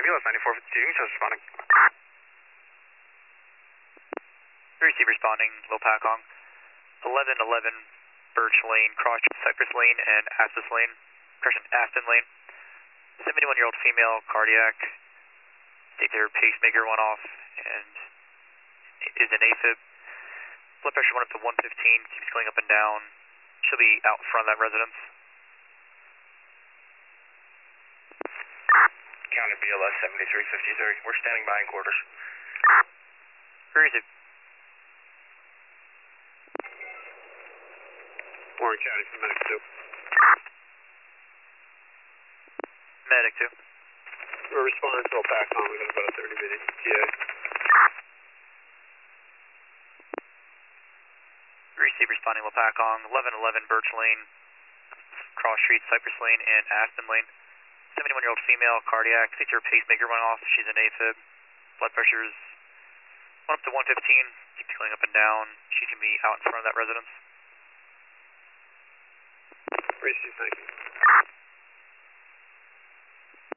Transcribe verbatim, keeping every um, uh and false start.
ambulance, ninety-four fifty-two, just responding. Receive responding, Lopakong. eleven eleven Birch Lane, cross Cypress Lane and Aspen Lane, correction, Aspen Lane. seventy-one-year-old female, cardiac. State their pacemaker went off and is an AFib. Blood pressure went up to one fifteen, keeps going up and down. She'll be out in front of that residence. County B L S seventy-three fifty-three. We're standing by in quarters. Where is it? Warren County for Medic two. Medic two. We're responding to Lopakong. We got about a thirty minute E T A. Receive responding Lopakong. eleven eleven Birch Lane, cross street Cypress Lane and Aspen Lane. seventy-one-year-old female, cardiac. State her pacemaker went off. She's an AFib. Blood pressure's went up to one fifteen. Keeps going up and down. She can be out in front of that residence. Receive, thank you.